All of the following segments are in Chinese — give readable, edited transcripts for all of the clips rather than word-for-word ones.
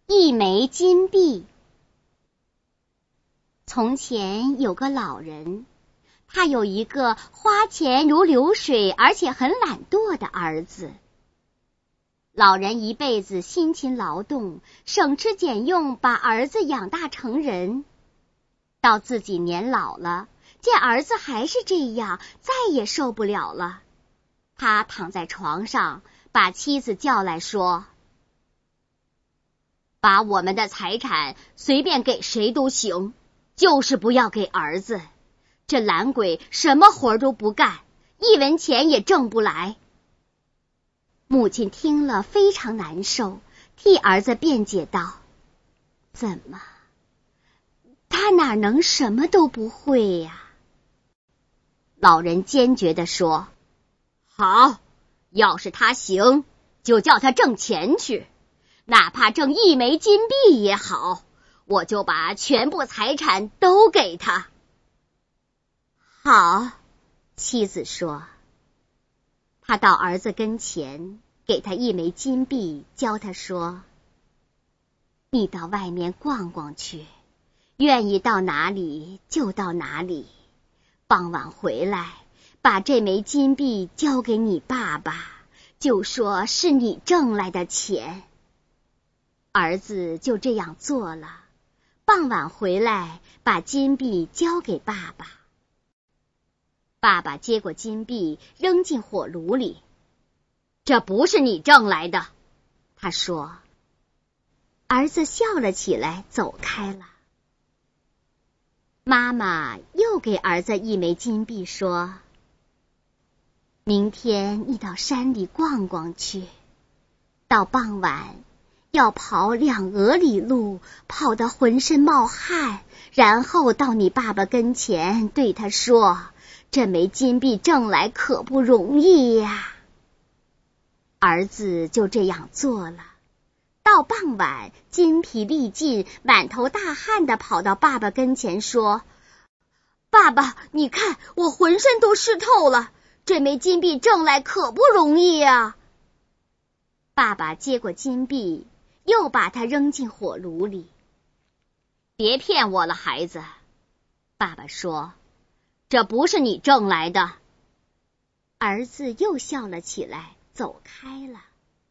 一枚金币。从前有个老人，他有一个花钱如流水而且很懒惰的儿子。老人一辈子辛勤劳动，省吃俭用把儿子养大成人。到自己年老了，见儿子还是这样，再也受不了了。他躺在床上，把妻子叫来说：把我们的财产随便给谁都行，就是不要给儿子。这懒鬼什么活都不干，一文钱也挣不来。母亲听了非常难受，替儿子辩解道：怎么？他哪能什么都不会呀？老人坚决地说：好，要是他行，就叫他挣钱去，哪怕挣一枚金币也好，我就把全部财产都给他。好，妻子说。他到儿子跟前，给他一枚金币，教他说：你到外面逛逛去，愿意到哪里就到哪里，傍晚回来，把这枚金币交给你爸爸，就说是你挣来的钱。儿子就这样做了，傍晚回来，把金币交给爸爸。爸爸接过金币，扔进火炉里。这不是你挣来的，他说。儿子笑了起来，走开了。妈妈又给儿子一枚金币，说：明天你到山里逛逛去，到傍晚要跑2俄里路，跑得浑身冒汗，然后到你爸爸跟前对他说：这枚金币挣来可不容易呀。儿子就这样做了，到傍晚筋疲力尽，满头大汗地跑到爸爸跟前说：爸爸，你看我浑身都湿透了，这枚金币挣来可不容易呀。爸爸接过金币，又把它扔进火炉里。别骗我了，孩子，爸爸说，这不是你挣来的。儿子又笑了起来，走开了。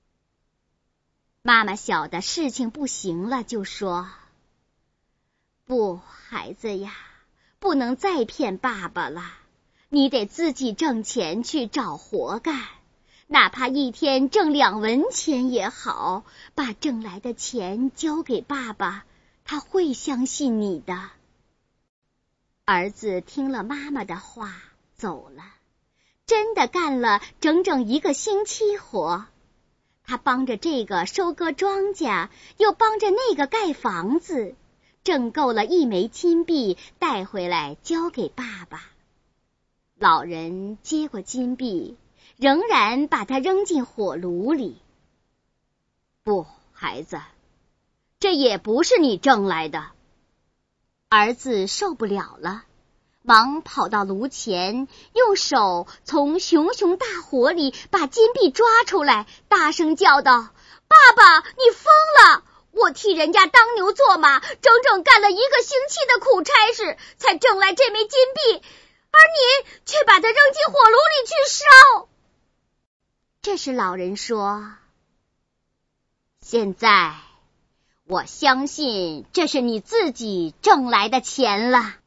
妈妈晓得事情不行了，就说：不，孩子呀，不能再骗爸爸了，你得自己挣钱去找活干，哪怕一天挣2文钱也好，把挣来的钱交给爸爸，他会相信你的。儿子听了妈妈的话，走了，真的干了整整1个星期活。他帮着这个收割庄稼，又帮着那个盖房子，挣够了1枚金币，带回来交给爸爸。老人接过金币，仍然把它扔进火炉里。不，孩子，这也不是你挣来的。儿子受不了了，忙跑到炉前，用手从熊熊大火里把金币抓出来，大声叫道：爸爸，你疯了！我替人家当牛做马，整整干了1个星期的苦差事，才挣来这枚金币，而你却把它扔进火炉里去烧。这时老人说：现在我相信这是你自己挣来的钱了。